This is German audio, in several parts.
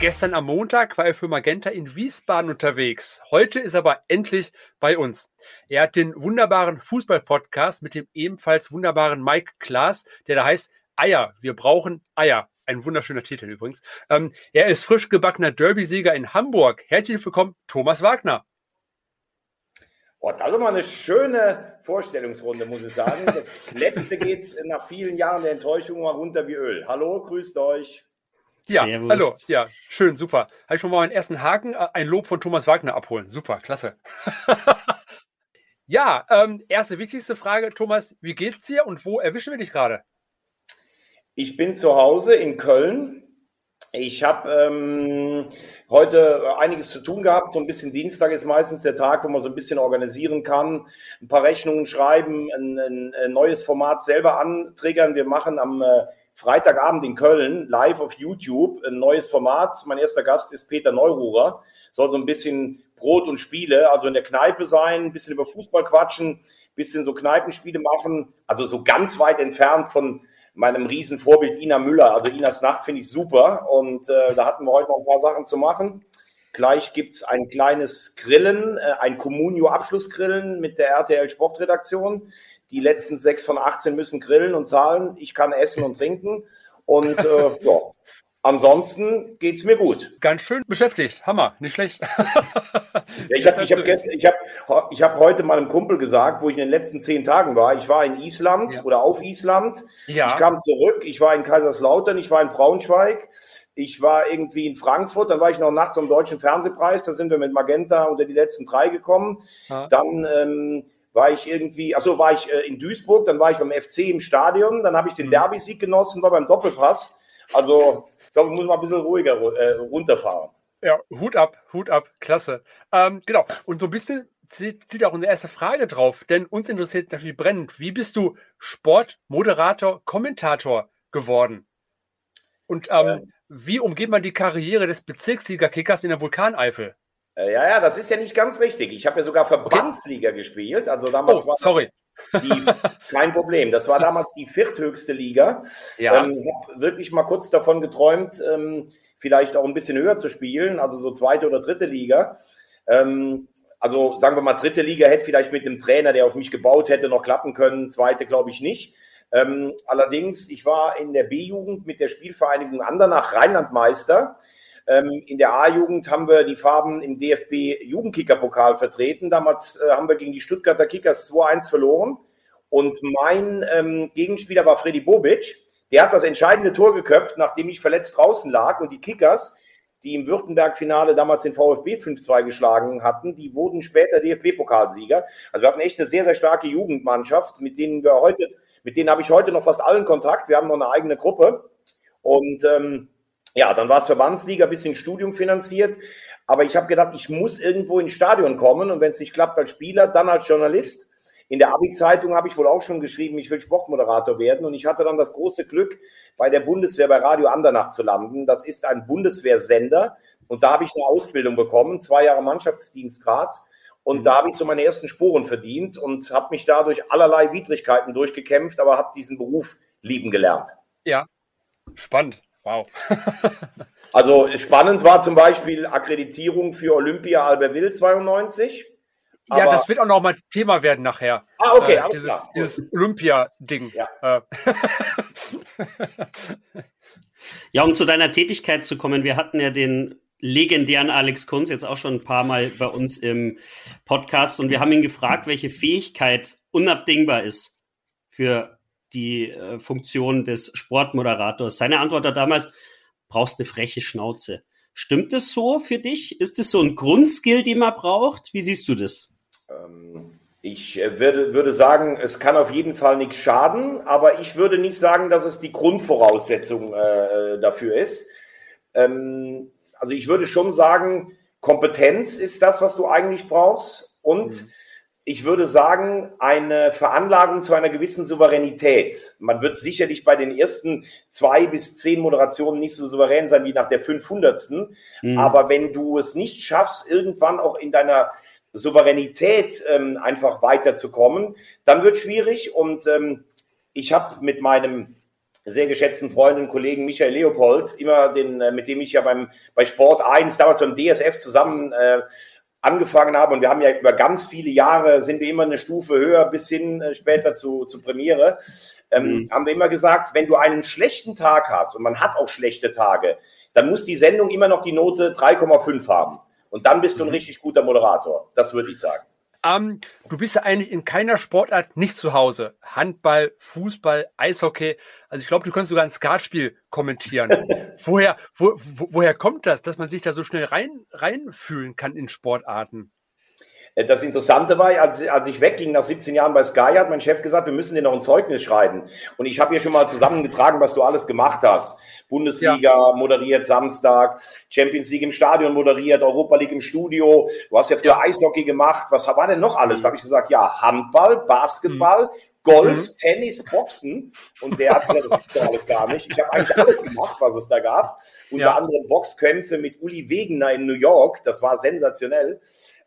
Gestern am Montag war er für Magenta in Wiesbaden unterwegs. Heute ist er aber endlich bei uns. Er hat den wunderbaren Fußball-Podcast mit dem ebenfalls wunderbaren Mike Klaas, der da heißt Eier. Wir brauchen Eier. Ein wunderschöner Titel übrigens. Er ist frisch gebackener Derby-Sieger in Hamburg. Herzlich willkommen, Thomas Wagner. Oh, das ist mal eine schöne Vorstellungsrunde, muss ich sagen. Das letzte geht nach vielen Jahren der Enttäuschung mal runter wie Öl. Hallo, grüßt euch. Ja, Servus. Hallo, ja, schön, super. Habe ich schon mal meinen ersten Haken, ein Lob von Thomas Wagner abholen. Super, klasse. Ja, erste wichtigste Frage, Thomas, wie geht's dir und wo erwischen wir dich gerade? Ich bin zu Hause in Köln. Ich habe heute einiges zu tun gehabt. So ein bisschen Dienstag ist meistens der Tag, wo man so ein bisschen organisieren kann, ein paar Rechnungen schreiben, ein neues Format selber antriggern. Wir machen am Freitagabend in Köln live auf YouTube ein neues Format. Mein erster Gast ist Peter Neururer. Soll so ein bisschen Brot und Spiele, also in der Kneipe sein, ein bisschen über Fußball quatschen, ein bisschen so Kneipenspiele machen. Also so ganz weit entfernt von meinem riesen Vorbild Ina Müller. Also Inas Nacht finde ich super. Und da hatten wir heute noch ein paar Sachen zu machen. Gleich gibt es ein kleines Grillen, ein Communio-Abschlussgrillen mit der RTL Sportredaktion. Die letzten 6 von 18 müssen grillen und zahlen. Ich kann essen und trinken. Und ja, ansonsten geht es mir gut. Ganz schön beschäftigt. Hammer, nicht schlecht. Ja, ich hab heute meinem Kumpel gesagt, wo ich in den letzten 10 Tagen war. Ich war in Island oder auf Island. Ja. Ich kam zurück. Ich war in Kaiserslautern. Ich war in Braunschweig. Ich war irgendwie in Frankfurt. Dann war ich noch nachts am Deutschen Fernsehpreis. Da sind wir mit Magenta unter die letzten 3 gekommen. Ja. Dann war ich in Duisburg, dann war ich beim FC im Stadion, dann habe ich den Derby-Sieg genossen, war beim Doppelpass. Also, ich glaube, ich muss mal ein bisschen ruhiger runterfahren. Ja, Hut ab, klasse. Genau, und so ein bisschen zieht auch unsere erste Frage drauf, denn uns interessiert natürlich brennend, wie bist du Sportmoderator, Kommentator geworden? Und wie umgeht man die Karriere des Bezirksliga-Kickers in der Vulkaneifel? Ja, das ist ja nicht ganz richtig. Ich habe ja sogar Verbandsliga gespielt. Also damals war kein Problem. Das war damals die vierthöchste Liga. Ja. Ich habe wirklich mal kurz davon geträumt, vielleicht auch ein bisschen höher zu spielen, also so 2. oder 3. Liga. Also sagen wir mal, 3. Liga hätte vielleicht mit einem Trainer, der auf mich gebaut hätte, noch klappen können. 2. glaube ich nicht. Allerdings, ich war in der B-Jugend mit der Spielvereinigung Andernach Rheinlandmeister. In der A-Jugend haben wir die Farben im DFB-Jugendkicker-Pokal vertreten. Damals haben wir gegen die Stuttgarter Kickers 2-1 verloren. Und mein Gegenspieler war Freddy Bobic. Der hat das entscheidende Tor geköpft, nachdem ich verletzt draußen lag. Und die Kickers, die im Württemberg-Finale damals den VfB 5-2 geschlagen hatten, die wurden später DFB-Pokalsieger. Also wir hatten echt eine sehr, sehr starke Jugendmannschaft, mit denen habe ich heute noch fast allen Kontakt. Wir haben noch eine eigene Gruppe. Und ja, dann war es Verbandsliga, ein bisschen Studium finanziert. Aber ich habe gedacht, ich muss irgendwo ins Stadion kommen. Und wenn es nicht klappt als Spieler, dann als Journalist. In der Abi-Zeitung habe ich wohl auch schon geschrieben, ich will Sportmoderator werden. Und ich hatte dann das große Glück, bei der Bundeswehr bei Radio Andernach zu landen. Das ist ein Bundeswehrsender. Und da habe ich eine Ausbildung bekommen, 2 Jahre Mannschaftsdienstgrad. Und da habe ich so meine ersten Sporen verdient und habe mich da durch allerlei Widrigkeiten durchgekämpft, aber habe diesen Beruf lieben gelernt. Ja, spannend. Wow. Also spannend war zum Beispiel Akkreditierung für Olympia Albertville 92. Ja, das wird auch noch mal Thema werden nachher. Ah, okay, alles klar. Dieses Olympia-Ding. Ja. Ja, um zu deiner Tätigkeit zu kommen, wir hatten ja den legendären Alex Kunz jetzt auch schon ein paar Mal bei uns im Podcast und wir haben ihn gefragt, welche Fähigkeit unabdingbar ist für die Funktion des Sportmoderators. Seine Antwort war damals, brauchst eine freche Schnauze. Stimmt das so für dich? Ist das so ein Grundskill, den man braucht? Wie siehst du das? Ich würde sagen, es kann auf jeden Fall nichts schaden, aber ich würde nicht sagen, dass es die Grundvoraussetzung dafür ist. Also ich würde schon sagen, Kompetenz ist das, was du eigentlich brauchst und ich würde sagen, eine Veranlagung zu einer gewissen Souveränität. Man wird sicherlich bei den ersten 2 bis 10 Moderationen nicht so souverän sein wie nach der 500. Aber wenn du es nicht schaffst, irgendwann auch in deiner Souveränität einfach weiterzukommen, dann wird es schwierig. Und ich habe mit meinem sehr geschätzten Freund und Kollegen Michael Leopold, mit dem ich ja bei Sport 1, damals beim DSF zusammen angefangen habe. Und wir haben ja über ganz viele Jahre, sind wir immer eine Stufe höher bis hin später zu Premiere, haben wir immer gesagt, wenn du einen schlechten Tag hast, und man hat auch schlechte Tage, dann muss die Sendung immer noch die Note 3,5 haben. Und dann bist du ein richtig guter Moderator. Das würde ich sagen. Du bist ja eigentlich in keiner Sportart nicht zu Hause. Handball, Fußball, Eishockey. Also ich glaube, du kannst sogar ein Skatspiel kommentieren. Woher kommt das, dass man sich da so schnell reinfühlen kann in Sportarten? Das Interessante war, als ich wegging nach 17 Jahren bei Sky, hat mein Chef gesagt, wir müssen dir noch ein Zeugnis schreiben. Und ich habe hier schon mal zusammengetragen, was du alles gemacht hast. Bundesliga moderiert Samstag, Champions League im Stadion moderiert, Europa League im Studio. Du hast ja früher Eishockey gemacht. Was war denn noch alles? Da habe ich gesagt, ja, Handball, Basketball, Golf, Tennis, Boxen. Und der hat gesagt, das gibt's doch alles gar nicht. Ich habe eigentlich alles gemacht, was es da gab. Unter anderem Boxkämpfe mit Uli Wegener in New York. Das war sensationell.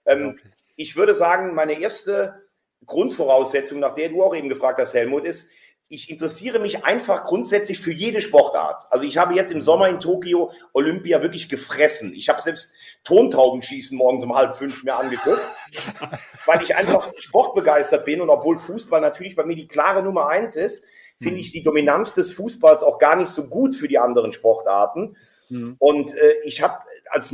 Ich würde sagen, meine erste Grundvoraussetzung, nach der du auch eben gefragt hast, Helmut, ist, ich interessiere mich einfach grundsätzlich für jede Sportart. Also ich habe jetzt im Sommer in Tokio Olympia wirklich gefressen. Ich habe selbst Tontaubenschießen morgens um 4:30 mir angeguckt, weil ich einfach sportbegeistert bin. Und obwohl Fußball natürlich bei mir die klare Nummer 1 ist, finde ich die Dominanz des Fußballs auch gar nicht so gut für die anderen Sportarten. Und ich habe, als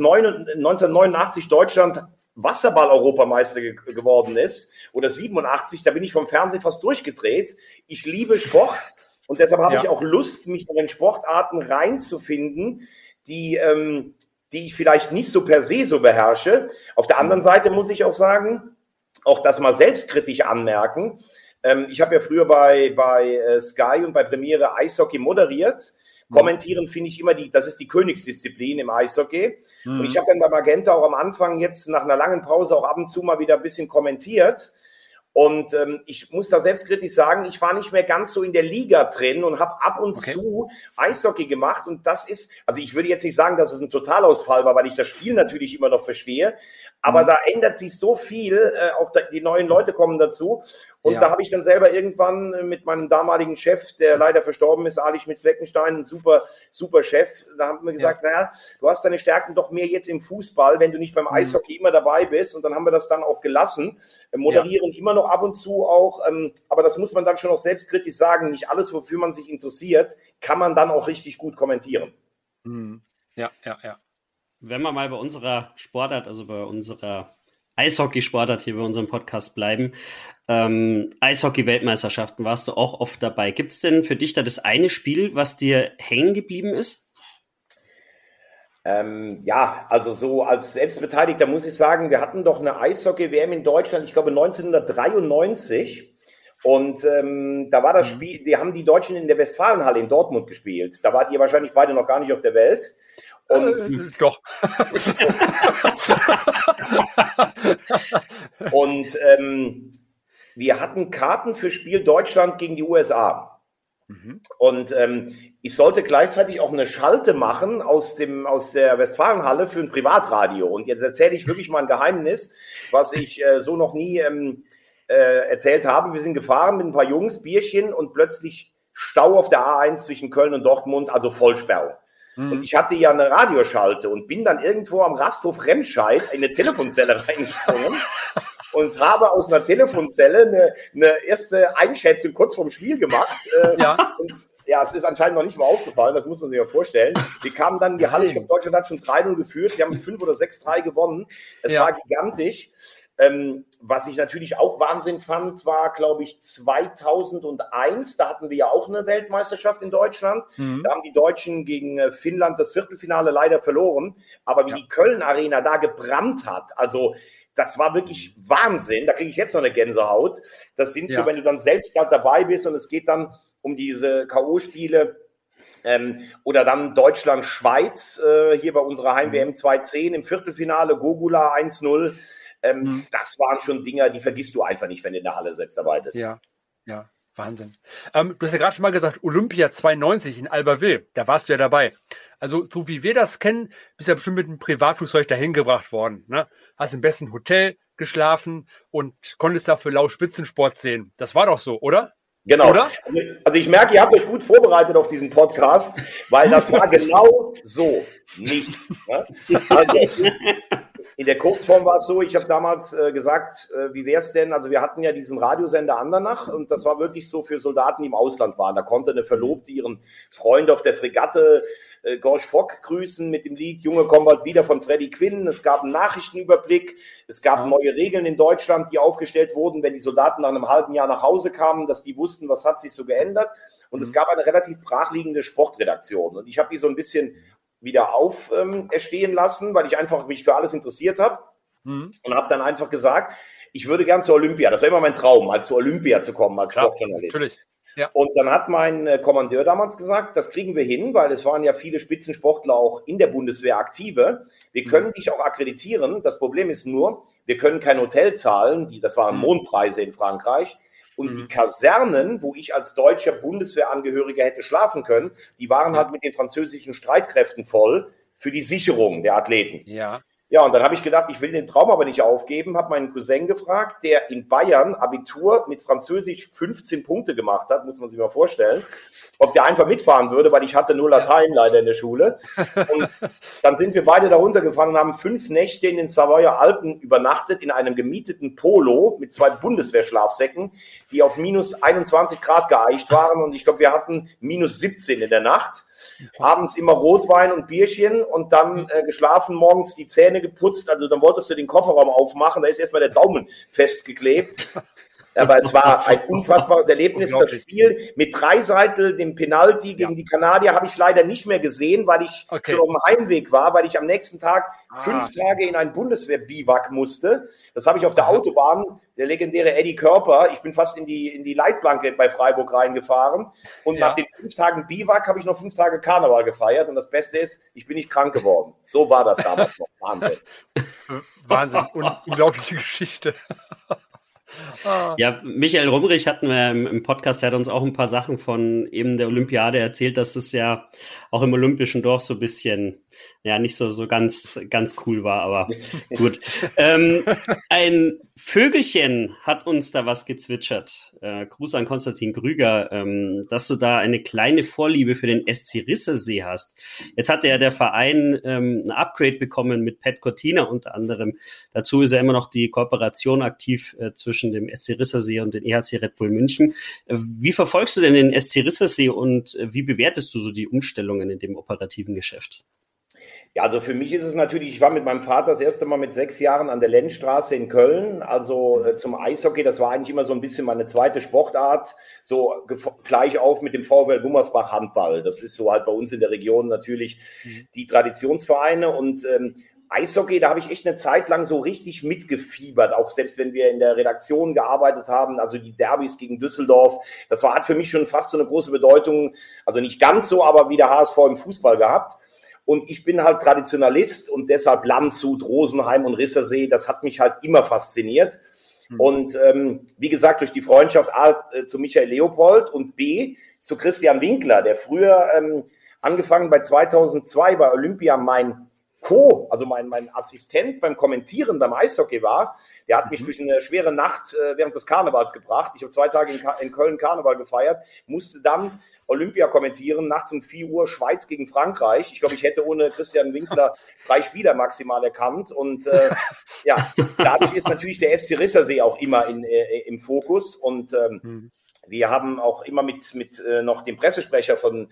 1989 Deutschland Wasserball-Europameister geworden ist, oder 87, da bin ich vom Fernsehen fast durchgedreht. Ich liebe Sport und deshalb habe ich auch Lust, mich in Sportarten reinzufinden, die ich vielleicht nicht so per se so beherrsche. Auf der anderen Seite muss ich auch sagen, auch das mal selbstkritisch anmerken. Ich habe ja früher bei Sky und bei Premiere Eishockey moderiert. Kommentieren finde ich immer das ist die Königsdisziplin im Eishockey. Und ich habe dann bei Magenta auch am Anfang jetzt nach einer langen Pause auch ab und zu mal wieder ein bisschen kommentiert. Und ich muss da selbstkritisch sagen, ich war nicht mehr ganz so in der Liga drin und habe ab und zu Eishockey gemacht. Und das ist, also ich würde jetzt nicht sagen, dass es ein Totalausfall war, weil ich das Spiel natürlich immer noch verstehe. Aber da ändert sich so viel, auch die neuen Leute kommen dazu. Und da habe ich dann selber irgendwann mit meinem damaligen Chef, der leider verstorben ist, Ali Schmidt-Fleckenstein, ein super, super Chef, da haben wir gesagt, naja, du hast deine Stärken doch mehr jetzt im Fußball, wenn du nicht beim Eishockey immer dabei bist. Und dann haben wir das dann auch gelassen, moderieren immer noch ab und zu auch, aber das muss man dann schon auch selbstkritisch sagen, nicht alles, wofür man sich interessiert, kann man dann auch richtig gut kommentieren. Ja. Wenn wir mal bei unserer Sportart, also bei unserer Eishockey-Sportart hier bei unserem Podcast bleiben. Eishockey-Weltmeisterschaften warst du auch oft dabei. Gibt es denn für dich da das eine Spiel, was dir hängen geblieben ist? Also so als Selbstbeteiligter muss ich sagen, wir hatten doch eine Eishockey-WM in Deutschland, ich glaube 1993. Und da war das Spiel, die haben die Deutschen in der Westfalenhalle in Dortmund gespielt. Da wart ihr wahrscheinlich beide noch gar nicht auf der Welt. Doch. Und wir hatten Karten für Spiel Deutschland gegen die USA. Und ich sollte gleichzeitig auch eine Schalte machen aus der Westfalenhalle für ein Privatradio. Und jetzt erzähle ich wirklich mal ein Geheimnis, was ich so noch nie erzählt habe. Wir sind gefahren mit ein paar Jungs, Bierchen und plötzlich Stau auf der A1 zwischen Köln und Dortmund, also Vollsperrung. Und ich hatte ja eine Radioschalte und bin dann irgendwo am Rasthof Remscheid in eine Telefonzelle reingesprungen und habe aus einer Telefonzelle eine erste Einschätzung kurz vorm Spiel gemacht. Und es ist anscheinend noch nicht mal aufgefallen, das muss man sich ja vorstellen. Wir kamen dann in die Halle, ich glaube, Deutschland hat schon 3-0 geführt, sie haben 5 oder 6-3 gewonnen. Es war gigantisch. Was ich natürlich auch Wahnsinn fand, war, glaube ich, 2001. Da hatten wir ja auch eine Weltmeisterschaft in Deutschland. Da haben die Deutschen gegen Finnland das Viertelfinale leider verloren. Aber wie die Köln-Arena da gebrannt hat, also das war wirklich Wahnsinn. Da kriege ich jetzt noch eine Gänsehaut. Das sind so, wenn du dann selbst halt dabei bist und es geht dann um diese K.O.-Spiele. Oder dann Deutschland-Schweiz, hier bei unserer Heim-WM 2010 im Viertelfinale, Gogula 1-0. Das waren schon Dinger, die vergisst du einfach nicht, wenn du in der Halle selbst dabei bist. Ja, Wahnsinn. Du hast ja gerade schon mal gesagt, Olympia 92 in Albertville, da warst du ja dabei. Also, so wie wir das kennen, bist du ja bestimmt mit einem Privatflugzeug dahin gebracht worden. Ne? Hast im besten Hotel geschlafen und konntest dafür laut Spitzensport sehen. Das war doch so, oder? Genau. Oder? Also ich merke, ihr habt euch gut vorbereitet auf diesen Podcast, weil das war genau so nicht. Ne? Also in der Kurzform war es so, ich habe damals gesagt, wie wäre es denn, also wir hatten ja diesen Radiosender Andernach und das war wirklich so für Soldaten, die im Ausland waren. Da konnte eine Verlobte ihren Freund auf der Fregatte Gorsch Fock grüßen mit dem Lied Junge, komm bald wieder von Freddie Quinn. Es gab einen Nachrichtenüberblick, es gab neue Regeln in Deutschland, die aufgestellt wurden, wenn die Soldaten nach einem halben Jahr nach Hause kamen, dass die wussten, was hat sich so geändert. Und es gab eine relativ brachliegende Sportredaktion. Und ich habe die so ein bisschen wieder erstehen lassen, weil ich einfach mich für alles interessiert habe und habe dann einfach gesagt, ich würde gern zur Olympia. Das war immer mein Traum, mal zur Olympia zu kommen als Sportjournalist. Natürlich. Ja. Und dann hat mein Kommandeur damals gesagt, das kriegen wir hin, weil es waren ja viele Spitzensportler auch in der Bundeswehr aktive. Wir können dich auch akkreditieren. Das Problem ist nur, wir können kein Hotel zahlen. Das waren Mondpreise in Frankreich. Und die Kasernen, wo ich als deutscher Bundeswehrangehöriger hätte schlafen können, die waren halt mit den französischen Streitkräften voll für die Sicherung der Athleten. Ja. Ja, und dann habe ich gedacht, ich will den Traum aber nicht aufgeben, habe meinen Cousin gefragt, der in Bayern Abitur mit Französisch 15 Punkte gemacht hat, muss man sich mal vorstellen, ob der einfach mitfahren würde, weil ich hatte nur Latein leider in der Schule. Und dann sind wir beide da runtergefahren und haben 5 Nächte in den Savoyer Alpen übernachtet, in einem gemieteten Polo mit 2 Bundeswehrschlafsäcken, die auf minus 21 Grad geeicht waren. Und ich glaube, wir hatten minus 17 in der Nacht. Abends immer Rotwein und Bierchen und dann geschlafen, morgens die Zähne geputzt. Also dann wolltest du den Kofferraum aufmachen, da ist erstmal der Daumen festgeklebt. Aber es war ein unfassbares Erlebnis. Das Spiel mit Dreiseitel, dem Penalty gegen die Kanadier, habe ich leider nicht mehr gesehen, weil ich schon auf dem Heimweg war, weil ich am nächsten Tag 5 Tage in ein Bundeswehr-Biwak musste. Das habe ich auf der Autobahn, der legendäre Eddie Körper. Ich bin fast in die Leitplanke bei Freiburg reingefahren. Und nach den 5 Tagen Biwak habe ich noch 5 Tage Karneval gefeiert. Und das Beste ist, ich bin nicht krank geworden. So war das damals noch. Wahnsinn. Wahnsinn. Unglaubliche Geschichte. Ja, Michael Rumrich hatten wir im Podcast, der hat uns auch ein paar Sachen von eben der Olympiade erzählt, dass es ja auch im Olympischen Dorf so ein bisschen, nicht so ganz cool war, aber gut. Ein Vögelchen hat uns da was gezwitschert. Gruß an Konstantin Grüger, dass du da eine kleine Vorliebe für den SC Rissersee hast. Jetzt hatte ja der Verein ein Upgrade bekommen mit Pat Cortina unter anderem. Dazu ist ja immer noch die Kooperation aktiv zwischen dem SC Rissersee und den EHC Red Bull München. Wie verfolgst du denn den SC Rissersee und wie bewertest du so die Umstellungen in dem operativen Geschäft? Ja, also für mich ist es natürlich, ich war mit meinem Vater das erste Mal mit 6 Jahren an der Lenzstraße in Köln, also zum Eishockey, das war eigentlich immer so ein bisschen meine zweite Sportart, so gleich auf mit dem VfL Gummersbach Handball. Das ist so halt bei uns in der Region natürlich die Traditionsvereine und Eishockey, da habe ich echt eine Zeit lang so richtig mitgefiebert, auch selbst wenn wir in der Redaktion gearbeitet haben, also die Derbys gegen Düsseldorf, hat für mich schon fast so eine große Bedeutung, also nicht ganz so, aber wie der HSV im Fußball gehabt. Und ich bin halt Traditionalist und deshalb Landshut, Rosenheim und Rissersee, das hat mich halt immer fasziniert. Und wie gesagt, durch die Freundschaft A zu Michael Leopold und B zu Christian Winkler, der früher angefangen bei 2002 bei Olympia mein Assistent beim Kommentieren beim Eishockey war, der hat mich durch eine schwere Nacht während des Karnevals gebracht. Ich habe 2 Tage in Köln Karneval gefeiert, musste dann Olympia kommentieren, nachts um 4 Uhr Schweiz gegen Frankreich. Ich glaube, ich hätte ohne Christian Winkler 3 Spieler maximal erkannt. Und dadurch ist natürlich der SC Rissersee auch immer im Fokus. Und wir haben auch immer mit noch dem Pressesprecher von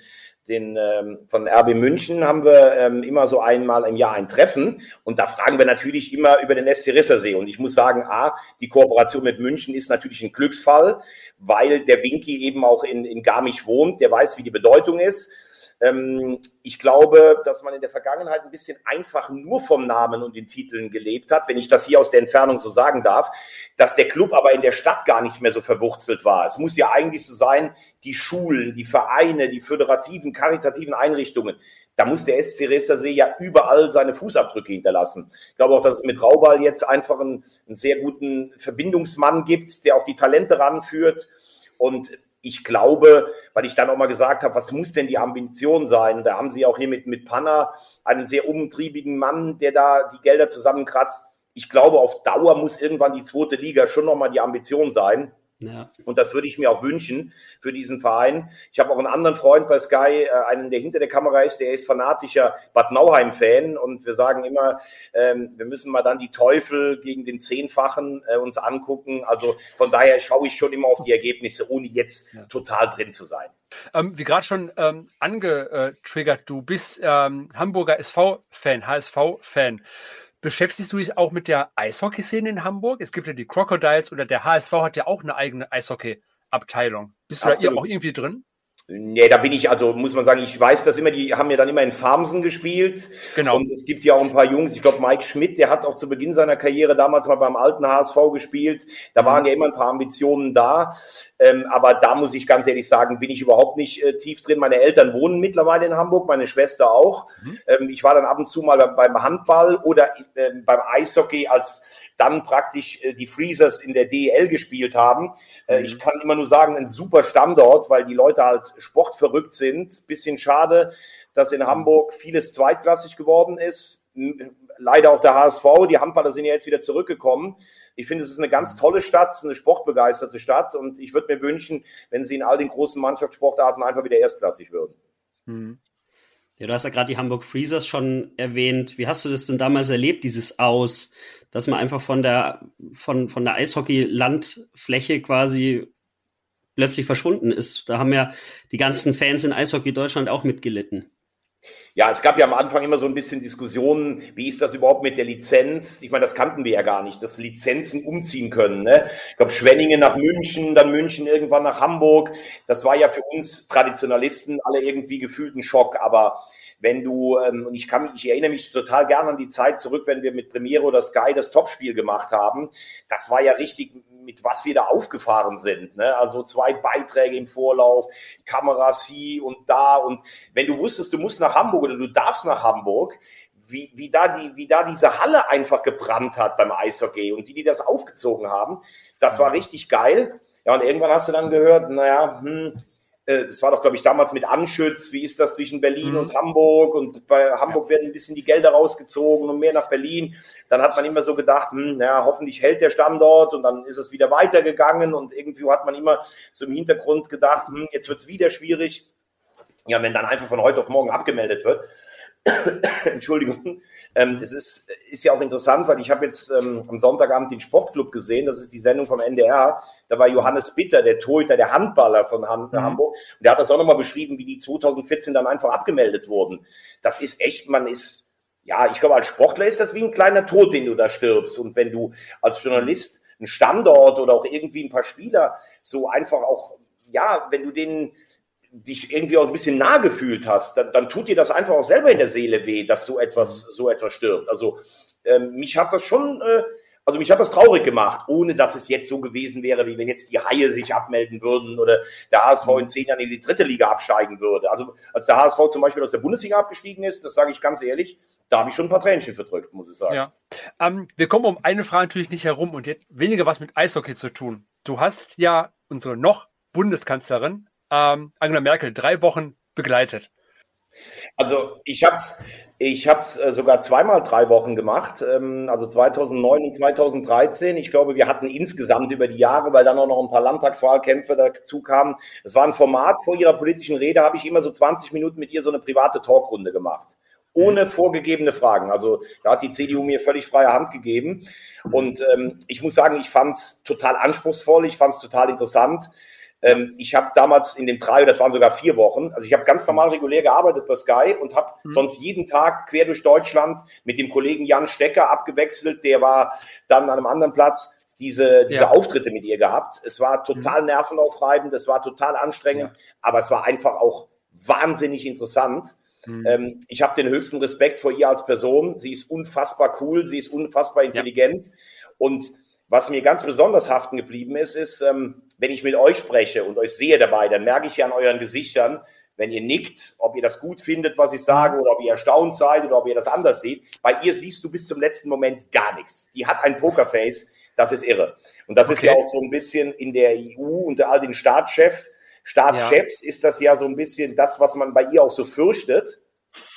RB München haben wir immer so einmal im Jahr ein Treffen und da fragen wir natürlich immer über den SC Rissersee und ich muss sagen, die Kooperation mit München ist natürlich ein Glücksfall, weil der Winky eben auch in Garmisch wohnt, der weiß, wie die Bedeutung ist. Ich glaube, dass man in der Vergangenheit ein bisschen einfach nur vom Namen und den Titeln gelebt hat, wenn ich das hier aus der Entfernung so sagen darf, dass der Club aber in der Stadt gar nicht mehr so verwurzelt war. Es muss ja eigentlich so sein, die Schulen, die Vereine, die föderativen, karitativen Einrichtungen, da muss der SC Rissersee ja überall seine Fußabdrücke hinterlassen. Ich glaube auch, dass es mit Raubal jetzt einfach einen sehr guten Verbindungsmann gibt, der auch die Talente ranführt und ich glaube, weil ich dann auch mal gesagt habe, was muss denn die Ambition sein? Da haben sie auch hier mit Panna einen sehr umtriebigen Mann, der da die Gelder zusammenkratzt. Ich glaube, auf Dauer muss irgendwann die 2. Liga schon nochmal die Ambition sein. Ja. Und das würde ich mir auch wünschen für diesen Verein. Ich habe auch einen anderen Freund bei Sky, einen, der hinter der Kamera ist, der ist fanatischer Bad Nauheim-Fan. Und wir sagen immer, wir müssen mal dann die Teufel gegen den Zehnfachen uns angucken. Also von daher schaue ich schon immer auf die Ergebnisse, ohne jetzt total drin zu sein. Wie gerade schon angetriggert, du bist Hamburger SV-Fan, HSV-Fan. Beschäftigst du dich auch mit der Eishockey-Szene in Hamburg? Es gibt ja die Crocodiles oder der HSV hat ja auch eine eigene Eishockey-Abteilung. Bist du da auch irgendwie drin? Nee, da bin ich, also muss man sagen, ich weiß das immer, die haben ja dann immer in Farmsen gespielt. Genau. Und es gibt ja auch ein paar Jungs, ich glaube Mike Schmidt, der hat auch zu Beginn seiner Karriere damals mal beim alten HSV gespielt. Da waren ja immer ein paar Ambitionen da. Aber da muss ich ganz ehrlich sagen, bin ich überhaupt nicht tief drin. Meine Eltern wohnen mittlerweile in Hamburg, meine Schwester auch. Ich war dann ab und zu mal beim Handball oder beim Eishockey, als dann praktisch die Freezers in der DEL gespielt haben. Ich kann immer nur sagen, ein super Standort, weil die Leute halt sportverrückt sind. Bisschen schade, dass in Hamburg vieles zweitklassig geworden ist. Leider auch der HSV, die Handballer sind ja jetzt wieder zurückgekommen. Ich finde, es ist eine ganz tolle Stadt, eine sportbegeisterte Stadt und ich würde mir wünschen, wenn sie in all den großen Mannschaftssportarten einfach wieder erstklassig würden. Ja, du hast ja gerade die Hamburg Freezers schon erwähnt. Wie hast du das denn damals erlebt, dieses Aus, dass man einfach von der Eishockey-Landfläche quasi plötzlich verschwunden ist? Da haben ja die ganzen Fans in Eishockey Deutschland auch mitgelitten. Ja, es gab ja am Anfang immer so ein bisschen Diskussionen, wie ist das überhaupt mit der Lizenz? Ich meine, das kannten wir ja gar nicht, dass Lizenzen umziehen können. Ne? Ich glaube, Schwenningen nach München, dann München irgendwann nach Hamburg. Das war ja für uns Traditionalisten alle irgendwie gefühlt ein Schock. Aber wenn du, und ich erinnere mich total gern an die Zeit zurück, wenn wir mit Premiere oder Sky das Topspiel gemacht haben. Das war ja richtig, mit was wir da aufgefahren sind. Ne? Also 2 Beiträge im Vorlauf, Kameras hier und da. Und wenn du wusstest, du musst nach Hamburg oder du darfst nach Hamburg, wie da diese Halle einfach gebrannt hat beim Eishockey und die das aufgezogen haben, das war richtig geil. Ja, und irgendwann hast du dann gehört, das war doch, glaube ich, damals mit Anschütz, wie ist das zwischen Berlin und Hamburg? Und bei Hamburg werden ein bisschen die Gelder rausgezogen und mehr nach Berlin. Dann hat man immer so gedacht, hoffentlich hält der Standort und dann ist es wieder weitergegangen und irgendwie hat man immer so im Hintergrund gedacht, jetzt wird es wieder schwierig. Ja, wenn dann einfach von heute auf morgen abgemeldet wird. Entschuldigung. Es ist ja auch interessant, weil ich habe jetzt am Sonntagabend den Sportclub gesehen, das ist die Sendung vom NDR, da war Johannes Bitter, der Torhüter, der Handballer von Hamburg, und der hat das auch nochmal beschrieben, wie die 2014 dann einfach abgemeldet wurden. Das ist echt, ich glaube, als Sportler ist das wie ein kleiner Tod, den du da stirbst, und wenn du als Journalist einen Standort oder auch irgendwie ein paar Spieler so einfach auch, wenn du dich irgendwie auch ein bisschen nah gefühlt hast, dann tut dir das einfach auch selber in der Seele weh, dass so etwas stirbt. Also mich hat das traurig gemacht, ohne dass es jetzt so gewesen wäre, wie wenn jetzt die Haie sich abmelden würden oder der HSV in 10 Jahren in die 3. Liga absteigen würde. Also als der HSV zum Beispiel aus der Bundesliga abgestiegen ist, das sage ich ganz ehrlich, da habe ich schon ein paar Tränchen verdrückt, muss ich sagen. Ja. Wir kommen um eine Frage natürlich nicht herum und jetzt weniger was mit Eishockey zu tun. Du hast ja unsere noch Bundeskanzlerin Angela Merkel 3 Wochen begleitet. Also ich hab's sogar zweimal 3 Wochen gemacht, also 2009 und 2013. Ich glaube, wir hatten insgesamt über die Jahre, weil dann auch noch ein paar Landtagswahlkämpfe dazu kamen. Es war ein Format, vor ihrer politischen Rede habe ich immer so 20 Minuten mit ihr so eine private Talkrunde gemacht. Ohne vorgegebene Fragen. Also da hat die CDU mir völlig freie Hand gegeben. Und ich muss sagen, ich fand es total anspruchsvoll, ich fand es total interessant. Ich habe damals in den 3, das waren sogar 4 Wochen, also ich habe ganz normal regulär gearbeitet bei Sky und habe sonst jeden Tag quer durch Deutschland mit dem Kollegen Jan Stecker abgewechselt, der war dann an einem anderen Platz, diese Auftritte mit ihr gehabt. Es war total nervenaufreibend, es war total anstrengend, aber es war einfach auch wahnsinnig interessant. Ich habe den höchsten Respekt vor ihr als Person. Sie ist unfassbar cool, sie ist unfassbar intelligent und was mir ganz besonders haften geblieben ist, wenn ich mit euch spreche und euch sehe dabei, dann merke ich ja an euren Gesichtern, wenn ihr nickt, ob ihr das gut findet, was ich sage, oder ob ihr erstaunt seid oder ob ihr das anders seht. Bei ihr siehst du bis zum letzten Moment gar nichts. Die hat ein Pokerface, das ist irre. Und das ist ja auch so ein bisschen in der EU unter all den Staatschefs ist das ja so ein bisschen das, was man bei ihr auch so fürchtet.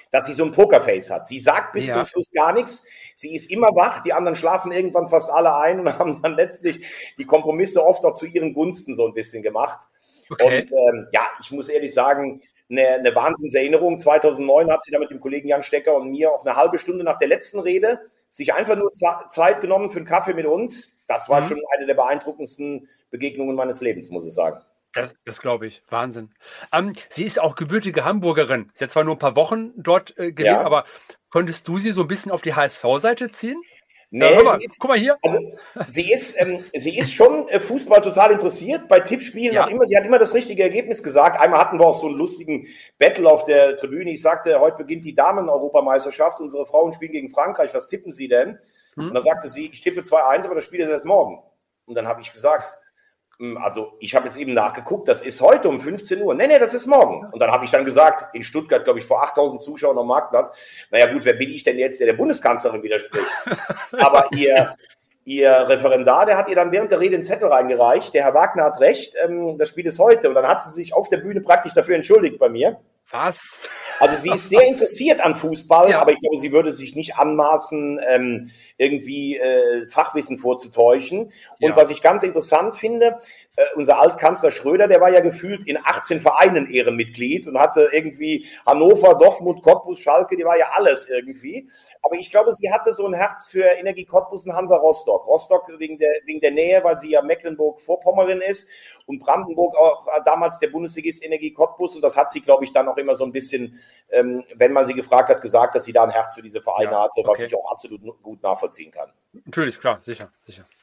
dass sie so ein Pokerface hat. Sie sagt bis zum Schluss gar nichts. Sie ist immer wach. Die anderen schlafen irgendwann fast alle ein und haben dann letztlich die Kompromisse oft auch zu ihren Gunsten so ein bisschen gemacht. Okay. Und ich muss ehrlich sagen, eine Wahnsinnserinnerung. 2009 hat sie da mit dem Kollegen Jan Stecker und mir auch eine halbe Stunde nach der letzten Rede sich einfach nur Zeit genommen für einen Kaffee mit uns. Das war schon eine der beeindruckendsten Begegnungen meines Lebens, muss ich sagen. Das glaube ich. Wahnsinn. Sie ist auch gebürtige Hamburgerin. Sie hat zwar nur ein paar Wochen dort gelebt, aber konntest du sie so ein bisschen auf die HSV-Seite ziehen? Nee, guck mal hier. Also, sie ist schon Fußball total interessiert, bei Tippspielen auch immer. Sie hat immer das richtige Ergebnis gesagt. Einmal hatten wir auch so einen lustigen Battle auf der Tribüne. Ich sagte, heute beginnt die Damen-Europameisterschaft. Unsere Frauen spielen gegen Frankreich. Was tippen Sie denn? Und dann sagte sie, ich tippe 2-1, aber das Spiel ist erst morgen. Und dann habe ich gesagt, also ich habe jetzt eben nachgeguckt, das ist heute um 15 Uhr. Nee, das ist morgen. Und dann habe ich dann gesagt, in Stuttgart, glaube ich, vor 8.000 Zuschauern am Marktplatz, naja gut, wer bin ich denn jetzt, der Bundeskanzlerin widerspricht? Aber ihr Referendar, der hat ihr dann während der Rede einen Zettel reingereicht, der Herr Wagner hat recht, das Spiel ist heute. Und dann hat sie sich auf der Bühne praktisch dafür entschuldigt bei mir. Was? Also sie ist sehr interessiert an Fußball, aber ich glaube, sie würde sich nicht anmaßen, irgendwie Fachwissen vorzutäuschen. Und was ich ganz interessant finde, unser Altkanzler Schröder, der war ja gefühlt in 18 Vereinen Ehrenmitglied und hatte irgendwie Hannover, Dortmund, Cottbus, Schalke, die war ja alles irgendwie. Aber ich glaube, sie hatte so ein Herz für Energie Cottbus und Hansa Rostock. Rostock wegen der Nähe, weil sie ja Mecklenburg-Vorpommerin ist und Brandenburg auch damals der Bundesligist Energie Cottbus. Und das hat sie, glaube ich, dann auch immer so ein bisschen, wenn man sie gefragt hat, gesagt, dass sie da ein Herz für diese Vereine hatte, was ich auch absolut gut nachvollziehen kann. Natürlich, klar, sicher.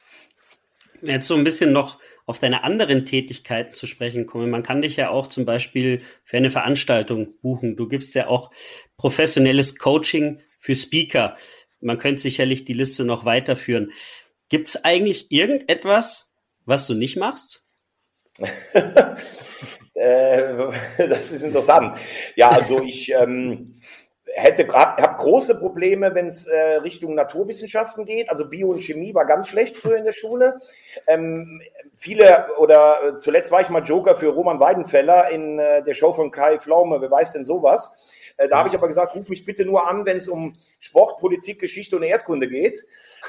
Jetzt so ein bisschen noch auf deine anderen Tätigkeiten zu sprechen kommen. Man kann dich ja auch zum Beispiel für eine Veranstaltung buchen. Du gibst ja auch professionelles Coaching für Speaker. Man könnte sicherlich die Liste noch weiterführen. Gibt es eigentlich irgendetwas, was du nicht machst? Das ist interessant. Ja, also ich habe große Probleme, wenn es Richtung Naturwissenschaften geht. Also Bio und Chemie war ganz schlecht früher in der Schule. Zuletzt war ich mal Joker für Roman Weidenfeller in der Show von Kai Pflaume. Wer weiß denn sowas? Da habe ich aber gesagt, ruf mich bitte nur an, wenn es um Sport, Politik, Geschichte und Erdkunde geht.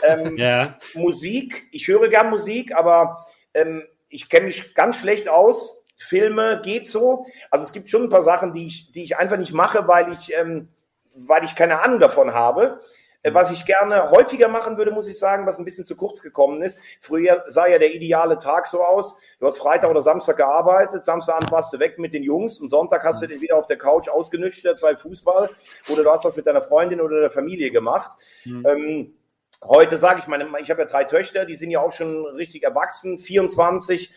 Musik, ich höre gern Musik, aber ich kenne mich ganz schlecht aus. Filme geht so. Also es gibt schon ein paar Sachen, die ich einfach nicht mache, weil ich keine Ahnung davon habe. Was ich gerne häufiger machen würde, muss ich sagen, was ein bisschen zu kurz gekommen ist. Früher sah ja der ideale Tag so aus. Du hast Freitag oder Samstag gearbeitet, Samstagabend warst du weg mit den Jungs und Sonntag hast du dich wieder auf der Couch ausgenüchtert beim Fußball oder du hast was mit deiner Freundin oder der Familie gemacht. Heute sage ich habe ja 3 Töchter, die sind ja auch schon richtig erwachsen, 24,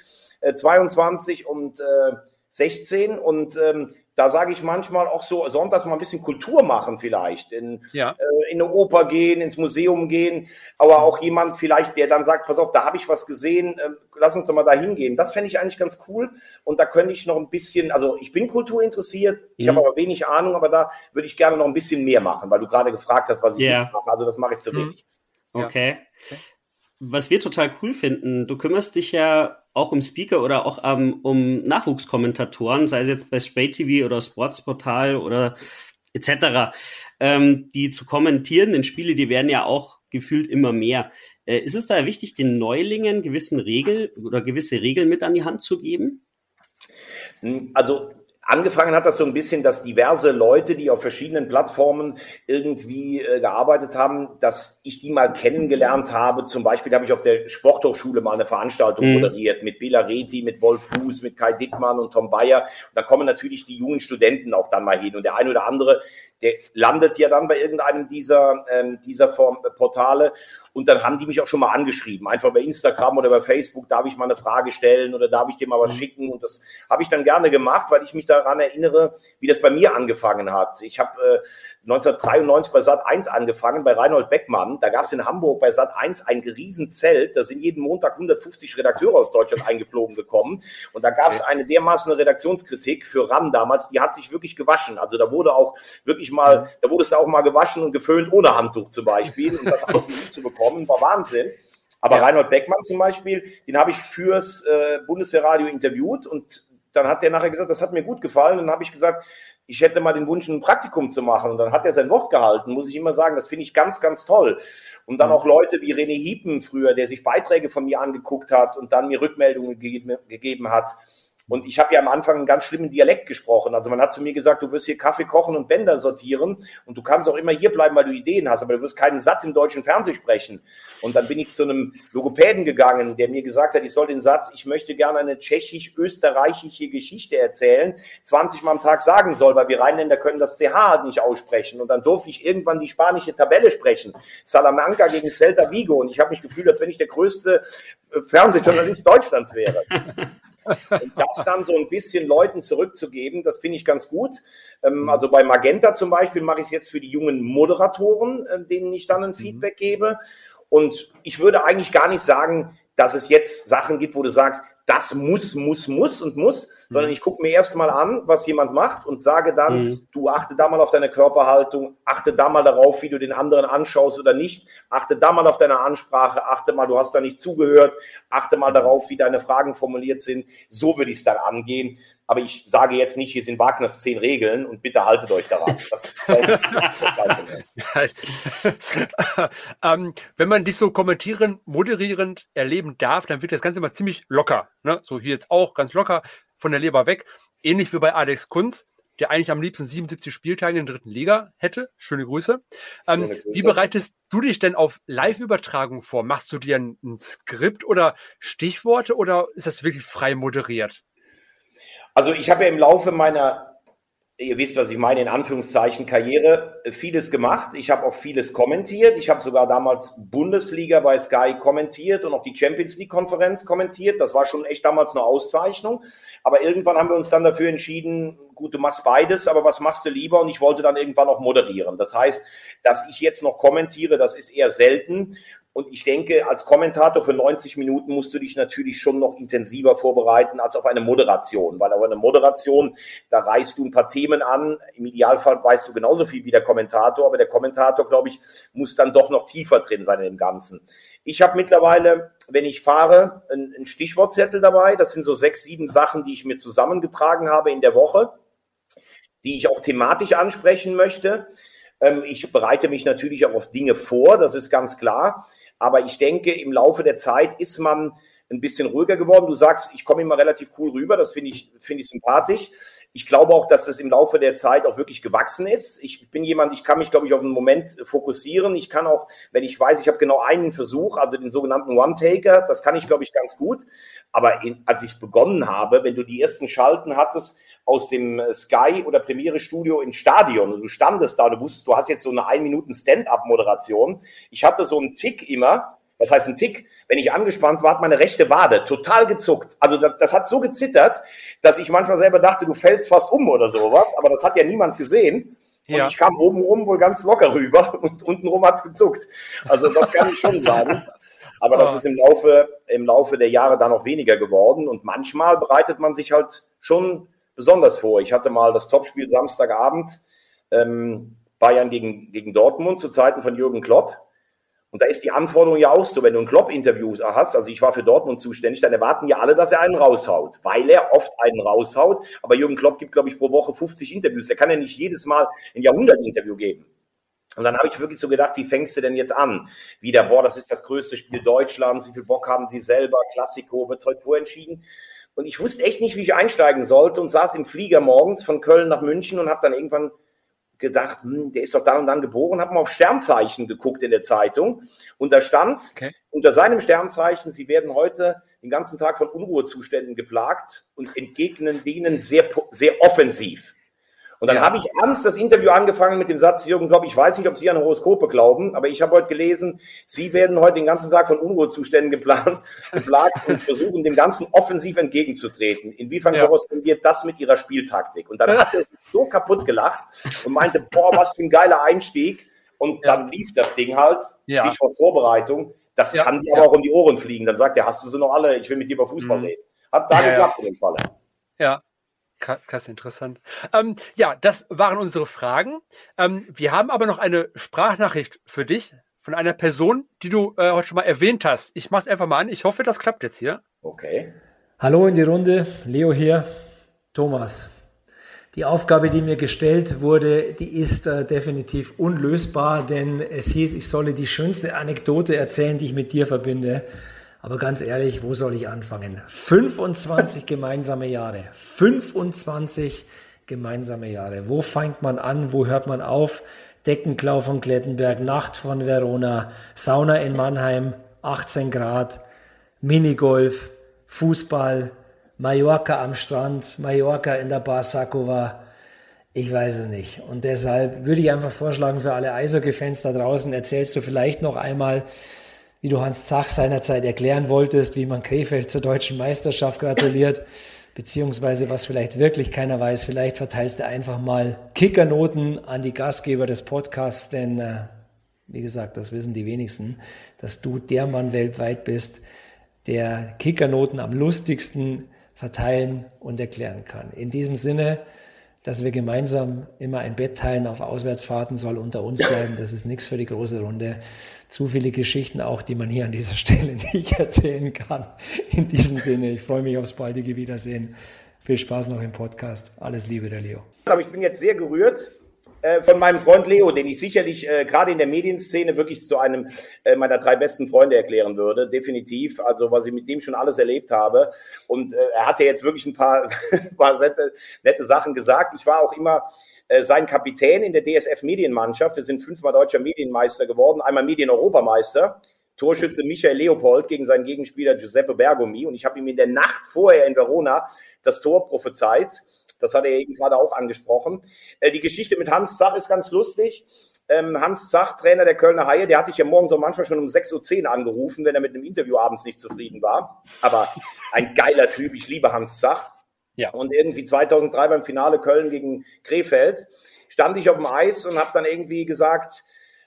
22 und 16 und da sage ich manchmal auch so, sonntags mal ein bisschen Kultur machen vielleicht, in eine Oper gehen, ins Museum gehen, aber auch jemand vielleicht, der dann sagt, pass auf, da habe ich was gesehen, lass uns doch mal da hingehen. Das fände ich eigentlich ganz cool und da könnte ich noch ein bisschen, also ich bin kulturinteressiert, ich habe aber wenig Ahnung, aber da würde ich gerne noch ein bisschen mehr machen, weil du gerade gefragt hast, was ich nicht mache, also das mache ich zu wenig. Okay. Was wir total cool finden, du kümmerst dich ja auch um Speaker oder auch um Nachwuchskommentatoren, sei es jetzt bei Spray TV oder Sportsportal oder etc., die zu kommentierenden Spiele, die werden ja auch gefühlt immer mehr. Ist es da wichtig, den Neulingen gewisse Regeln mit an die Hand zu geben? Also angefangen hat das so ein bisschen, dass diverse Leute, die auf verschiedenen Plattformen irgendwie gearbeitet haben, dass ich die mal kennengelernt habe. Zum Beispiel habe ich auf der Sporthochschule mal eine Veranstaltung moderiert mit Bela Reti, mit Wolf Fuß, mit Kai Dittmann und Tom Bayer. Und da kommen natürlich die jungen Studenten auch dann mal hin. Und der eine oder andere, der landet ja dann bei irgendeinem dieser Portale. Und dann haben die mich auch schon mal angeschrieben, einfach bei Instagram oder bei Facebook, darf ich mal eine Frage stellen oder darf ich dir mal was schicken? Und das habe ich dann gerne gemacht, weil ich mich daran erinnere, wie das bei mir angefangen hat. Ich habe 1993 bei Sat.1 angefangen, bei Reinhold Beckmann. Da gab es in Hamburg bei Sat.1 ein Riesenzelt. Da sind jeden Montag 150 Redakteure aus Deutschland eingeflogen gekommen. Und da gab es eine dermaßen Redaktionskritik für RAN damals, die hat sich wirklich gewaschen. Also da wurde auch wirklich mal, da wurde es da auch mal gewaschen und geföhnt ohne Handtuch zum Beispiel, um das aus dem Lied zu bekommen. War Wahnsinn. Aber Reinhold Beckmann zum Beispiel, den habe ich fürs Bundeswehrradio interviewt und dann hat der nachher gesagt, das hat mir gut gefallen. Und dann habe ich gesagt, ich hätte mal den Wunsch, ein Praktikum zu machen. Und dann hat er sein Wort gehalten, muss ich immer sagen. Das finde ich ganz, ganz toll. Und dann auch Leute wie René Hiepen früher, der sich Beiträge von mir angeguckt hat und dann mir Rückmeldungen gegeben hat. Und ich habe ja am Anfang einen ganz schlimmen Dialekt gesprochen. Also man hat zu mir gesagt, du wirst hier Kaffee kochen und Bänder sortieren und du kannst auch immer hier bleiben, weil du Ideen hast, aber du wirst keinen Satz im deutschen Fernsehen sprechen. Und dann bin ich zu einem Logopäden gegangen, der mir gesagt hat, ich soll den Satz, ich möchte gerne eine tschechisch-österreichische Geschichte erzählen, 20 Mal am Tag sagen soll, weil wir Rheinländer können das CH nicht aussprechen. Und dann durfte ich irgendwann die spanische Tabelle sprechen. Salamanca gegen Celta Vigo. Und ich habe mich gefühlt, als wenn ich der größte Fernsehjournalist Deutschlands wäre. Und das dann so ein bisschen Leuten zurückzugeben, das finde ich ganz gut. Also bei Magenta zum Beispiel mache ich es jetzt für die jungen Moderatoren, denen ich dann ein Feedback gebe. Und ich würde eigentlich gar nicht sagen, dass es jetzt Sachen gibt, wo du sagst, das muss, sondern ich gucke mir erst mal an, was jemand macht und sage dann, du achte da mal auf deine Körperhaltung, achte da mal darauf, wie du den anderen anschaust oder nicht, achte da mal auf deine Ansprache, achte mal, du hast da nicht zugehört, achte mal darauf, wie deine Fragen formuliert sind. So würde ich es dann angehen. Aber ich sage jetzt nicht, hier sind Wagners 10 Regeln und bitte haltet euch daran. Das wenn man dich so kommentierend, moderierend erleben darf, dann wird das Ganze immer ziemlich locker. Ne? So hier jetzt auch ganz locker von der Leber weg. Ähnlich wie bei Alex Kunz, der eigentlich am liebsten 77 Spieltage in der 3. Liga hätte. Schöne Grüße. Wie bereitest du dich denn auf Live-Übertragung vor? Machst du dir ein Skript oder Stichworte oder ist das wirklich frei moderiert? Also ich habe ja im Laufe meiner, ihr wisst, was ich meine, in Anführungszeichen Karriere, vieles gemacht. Ich habe auch vieles kommentiert. Ich habe sogar damals Bundesliga bei Sky kommentiert und auch die Champions League-Konferenz kommentiert. Das war schon echt damals eine Auszeichnung. Aber irgendwann haben wir uns dann dafür entschieden, gut, du machst beides, aber was machst du lieber? Und ich wollte dann irgendwann auch moderieren. Das heißt, dass ich jetzt noch kommentiere, das ist eher selten. Und ich denke, als Kommentator für 90 Minuten musst du dich natürlich schon noch intensiver vorbereiten als auf eine Moderation. Weil auf eine Moderation, da reißt du ein paar Themen an. Im Idealfall weißt du genauso viel wie der Kommentator. Aber der Kommentator, glaube ich, muss dann doch noch tiefer drin sein in dem Ganzen. Ich habe mittlerweile, wenn ich fahre, einen Stichwortzettel dabei. Das sind so 6, 7 Sachen, die ich mir zusammengetragen habe in der Woche, die ich auch thematisch ansprechen möchte. Ich bereite mich natürlich auch auf Dinge vor, das ist ganz klar. Aber ich denke, im Laufe der Zeit ist man ein bisschen ruhiger geworden. Du sagst, ich komme immer relativ cool rüber, das finde ich sympathisch. Ich glaube auch, dass es im Laufe der Zeit auch wirklich gewachsen ist. Ich bin jemand, ich kann mich, glaube ich, auf einen Moment fokussieren. Ich kann auch, wenn ich weiß, ich habe genau einen Versuch, also den sogenannten One-Taker, das kann ich, glaube ich, ganz gut. Aber als ich begonnen habe, wenn du die ersten Schalten hattest aus dem Sky oder Premiere Studio ins Stadion und du standest da und du wusstest, du hast jetzt so eine 1-Minuten-Stand-up-Moderation. Ich hatte so einen Tick immer. Was heißt ein Tick? Wenn ich angespannt war, hat meine rechte Wade total gezuckt. Also das hat so gezittert, dass ich manchmal selber dachte, du fällst fast um oder sowas. Aber das hat ja niemand gesehen. Und ich kam obenrum wohl ganz locker rüber und untenrum hat es gezuckt. Also das kann ich schon sagen. Aber das ist im Laufe der Jahre dann noch weniger geworden. Und manchmal bereitet man sich halt schon besonders vor. Ich hatte mal das Topspiel Samstagabend, Bayern gegen Dortmund zu Zeiten von Jürgen Klopp. Und da ist die Anforderung ja auch so, wenn du ein Klopp-Interview hast, also ich war für Dortmund zuständig, dann erwarten ja alle, dass er einen raushaut, weil er oft einen raushaut. Aber Jürgen Klopp gibt, glaube ich, pro Woche 50 Interviews. Er kann ja nicht jedes Mal ein Jahrhundert-Interview geben. Und dann habe ich wirklich so gedacht, wie fängst du denn jetzt an? Wieder, das ist das größte Spiel Deutschlands, wie viel Bock haben sie selber, Klassiko, wird es heute vorentschieden. Und ich wusste echt nicht, wie ich einsteigen sollte und saß im Flieger morgens von Köln nach München und habe dann irgendwann gedacht, der ist doch dann und dann geboren, habe mal auf Sternzeichen geguckt in der Zeitung und da stand unter seinem Sternzeichen, Sie werden heute den ganzen Tag von Unruhezuständen geplagt und entgegnen denen sehr, sehr offensiv. Und dann habe ich abends das Interview angefangen mit dem Satz, Jürgen Klopp, ich weiß nicht, ob Sie an Horoskope glauben, aber ich habe heute gelesen, Sie werden heute den ganzen Tag von Unruhezuständen geplagt und versuchen, dem Ganzen offensiv entgegenzutreten. Inwiefern korrespondiert das mit Ihrer Spieltaktik? Und dann hat er sich so kaputt gelacht und meinte, was für ein geiler Einstieg. Und dann lief das Ding halt, Stichwort Vorbereitung, das kann dir aber auch um die Ohren fliegen. Dann sagt er, hast du sie noch alle, ich will mit dir über Fußball reden. Hat da geklappt in dem Falle. Ja. Krass, interessant. Das waren unsere Fragen. Wir haben aber noch eine Sprachnachricht für dich von einer Person, die du heute schon mal erwähnt hast. Ich mache es einfach mal an. Ich hoffe, das klappt jetzt hier. Okay. Hallo in die Runde, Leo hier. Thomas, die Aufgabe, die mir gestellt wurde, die ist definitiv unlösbar, denn es hieß, ich solle die schönste Anekdote erzählen, die ich mit dir verbinde. Aber ganz ehrlich, wo soll ich anfangen? 25 gemeinsame Jahre. 25 gemeinsame Jahre. Wo fängt man an? Wo hört man auf? Deckenklau von Klettenberg, Nacht von Verona, Sauna in Mannheim, 18 Grad, Minigolf, Fußball, Mallorca am Strand, Mallorca in der Bar Sakova. Ich weiß es nicht. Und deshalb würde ich einfach vorschlagen, für alle Eishockey-Fans da draußen, erzählst du vielleicht noch einmal, wie du Hans Zach seinerzeit erklären wolltest, wie man Krefeld zur deutschen Meisterschaft gratuliert, beziehungsweise was vielleicht wirklich keiner weiß, vielleicht verteilst du einfach mal Kickernoten an die Gastgeber des Podcasts, denn wie gesagt, das wissen die wenigsten, dass du der Mann weltweit bist, der Kickernoten am lustigsten verteilen und erklären kann. In diesem Sinne, dass wir gemeinsam immer ein Bett teilen auf Auswärtsfahrten, soll unter uns bleiben. Das ist nichts für die große Runde. Zu viele Geschichten auch, die man hier an dieser Stelle nicht erzählen kann. In diesem Sinne, ich freue mich aufs baldige Wiedersehen. Viel Spaß noch im Podcast. Alles Liebe, der Leo. Aber ich bin jetzt sehr gerührt von meinem Freund Leo, den ich sicherlich gerade in der Medienszene wirklich zu einem meiner 3 besten Freunde erklären würde, definitiv. Also was ich mit dem schon alles erlebt habe. Und er hat ja jetzt wirklich ein paar nette Sachen gesagt. Ich war auch immer sein Kapitän in der DSF-Medienmannschaft. Wir sind 5-mal deutscher Medienmeister geworden, einmal Medien-Europameister. Torschütze Michael Leopold gegen seinen Gegenspieler Giuseppe Bergomi. Und ich habe ihm in der Nacht vorher in Verona das Tor prophezeit. Das hat er eben gerade auch angesprochen. Die Geschichte mit Hans Zach ist ganz lustig. Hans Zach, Trainer der Kölner Haie, der hatte ich ja morgens auch manchmal schon um 6.10 Uhr angerufen, wenn er mit einem Interview abends nicht zufrieden war. Aber ein geiler Typ, ich liebe Hans Zach. Ja. Und irgendwie 2003 beim Finale Köln gegen Krefeld stand ich auf dem Eis und habe dann irgendwie gesagt,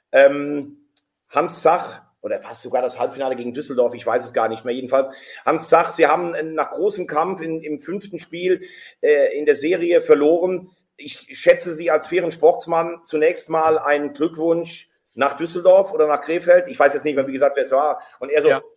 Hans Zach, oder war es sogar das Halbfinale gegen Düsseldorf, ich weiß es gar nicht mehr. Jedenfalls, Hans Zach, Sie haben nach großem Kampf im 5. Spiel in der Serie verloren. Ich schätze Sie als fairen Sportsmann zunächst mal einen Glückwunsch nach Düsseldorf oder nach Krefeld. Ich weiß jetzt nicht mehr, wie gesagt, wer es war. Und er so, ja.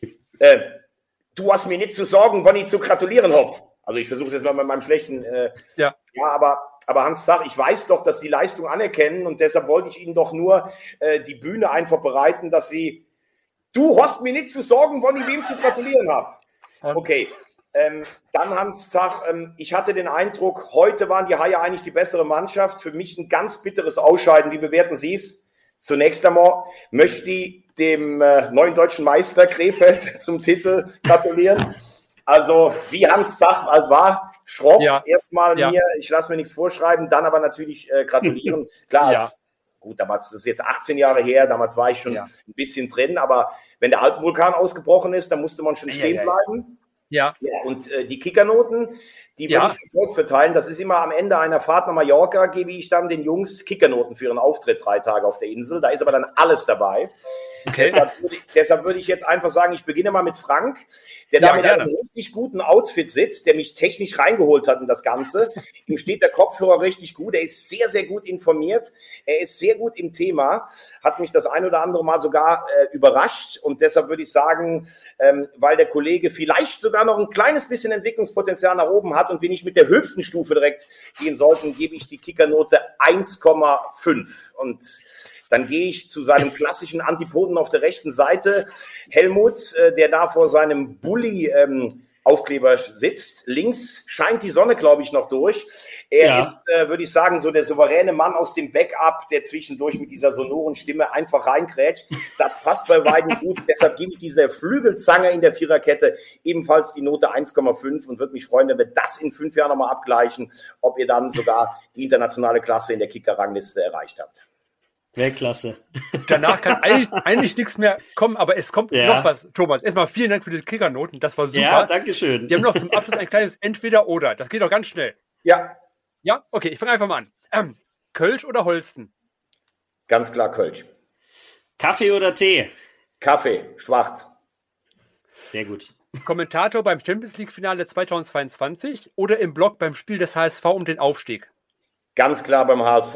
Du hast mir nicht zu sorgen, wann ich zu gratulieren habe. Also ich versuche es jetzt mal mit meinem schlechten... ja, aber Hans Zach, ich weiß doch, dass Sie Leistung anerkennen und deshalb wollte ich Ihnen doch nur die Bühne einfach bereiten, dass Sie, du hast mir nicht zu sorgen, wann ich wem zu gratulieren habe. Okay, dann Hans Zach, ich hatte den Eindruck, heute waren die Haie eigentlich die bessere Mannschaft. Für mich ein ganz bitteres Ausscheiden. Wie bewerten Sie es? Zunächst einmal möchte ich dem neuen deutschen Meister Krefeld zum Titel gratulieren. Also wie Hans Zach halt war, schroff, erstmal mir, ich lasse mir nichts vorschreiben, dann aber natürlich gratulieren. Klar, gut, damals, das ist jetzt 18 Jahre her, damals war ich schon ein bisschen drin, aber wenn der Alpenvulkan ausgebrochen ist, dann musste man schon stehen bleiben. Ja. Und die Kickernoten, die würde ich sofort verteilen. Das ist immer am Ende einer Fahrt nach Mallorca, gebe ich dann den Jungs Kickernoten für ihren Auftritt 3 Tage auf der Insel. Da ist aber dann alles dabei. Okay. Deshalb würde ich jetzt einfach sagen, ich beginne mal mit Frank, der da mit einem richtig guten Outfit sitzt, der mich technisch reingeholt hat in das Ganze. Ihm steht der Kopfhörer richtig gut, er ist sehr, sehr gut informiert, er ist sehr gut im Thema, hat mich das ein oder andere Mal sogar überrascht und deshalb würde ich sagen, weil der Kollege vielleicht sogar noch ein kleines bisschen Entwicklungspotenzial nach oben hat und wir nicht mit der höchsten Stufe direkt gehen sollten, gebe ich die Kickernote 1,5 und dann gehe ich zu seinem klassischen Antipoden auf der rechten Seite. Helmut, der da vor seinem Bulli-Aufkleber sitzt. Links scheint die Sonne, glaube ich, noch durch. Er ist, würde ich sagen, so der souveräne Mann aus dem Backup, der zwischendurch mit dieser sonoren Stimme einfach reinkrätscht. Das passt bei beiden gut. Deshalb gebe ich dieser Flügelzange in der Viererkette ebenfalls die Note 1,5 und würde mich freuen, wenn wir das in 5 Jahren nochmal abgleichen, ob ihr dann sogar die internationale Klasse in der Kicker-Rangliste erreicht habt. Weltklasse. Danach kann eigentlich nichts mehr kommen, aber es kommt noch was. Thomas, erstmal vielen Dank für die Kickernoten, das war super. Ja, danke schön. Wir haben noch zum Abschluss ein kleines Entweder-Oder. Das geht doch ganz schnell. Ja. Ja, okay, ich fange einfach mal an. Kölsch oder Holsten? Ganz klar Kölsch. Kaffee oder Tee? Kaffee, schwarz. Sehr gut. Kommentator beim Champions League-Finale 2022 oder im Blog beim Spiel des HSV um den Aufstieg? Ganz klar beim HSV.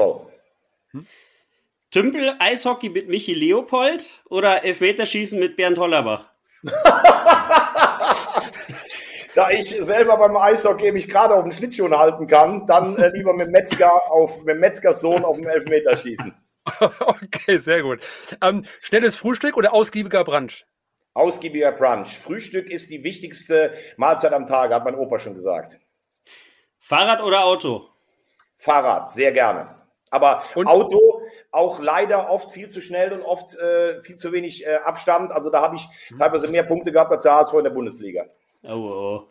Tümpel, Eishockey mit Michi Leopold oder Elfmeterschießen mit Bernd Hollerbach? Da ich selber beim Eishockey mich gerade auf den Schlittschuh halten kann, dann lieber mit dem Metzgersohn auf dem Elfmeterschießen. Okay, sehr gut. Schnelles Frühstück oder ausgiebiger Brunch? Ausgiebiger Brunch. Frühstück ist die wichtigste Mahlzeit am Tag, hat mein Opa schon gesagt. Fahrrad oder Auto? Fahrrad, sehr gerne. Aber Auto auch leider oft viel zu schnell und oft viel zu wenig Abstand. Also da habe ich teilweise mehr Punkte gehabt als der HSV in der Bundesliga. Oh.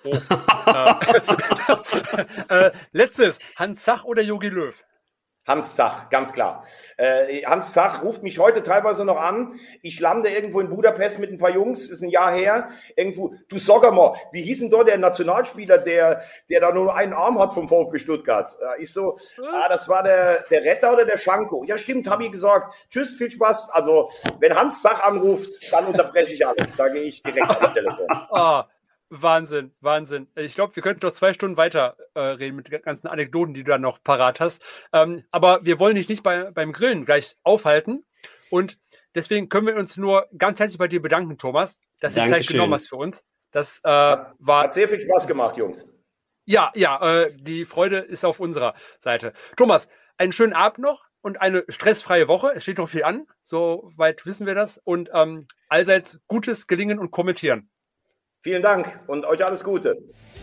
Letztes, Hans Zach oder Jogi Löw? Hans Zach, ganz klar. Hans Zach ruft mich heute teilweise noch an. Ich lande irgendwo in Budapest mit ein paar Jungs, ist ein Jahr her. Irgendwo, du sag mal, wie hieß denn dort der Nationalspieler, der da nur einen Arm hat vom VfB Stuttgart? Ich so, das war der Retter oder der Schanko? Ja, stimmt, habe ich gesagt. Tschüss, viel Spaß. Also, wenn Hans Zach anruft, dann unterbreche ich alles. Da gehe ich direkt ans Telefon. Wahnsinn. Ich glaube, wir könnten noch 2 Stunden weiter reden mit den ganzen Anekdoten, die du dann noch parat hast. Aber wir wollen dich nicht beim Grillen gleich aufhalten. Und deswegen können wir uns nur ganz herzlich bei dir bedanken, Thomas, dass du Zeit genommen hast für uns. Das hat sehr viel Spaß gemacht, Jungs. Ja, die Freude ist auf unserer Seite. Thomas, einen schönen Abend noch und eine stressfreie Woche. Es steht noch viel an, soweit wissen wir das. Und allseits gutes Gelingen und Kommentieren. Vielen Dank und euch alles Gute.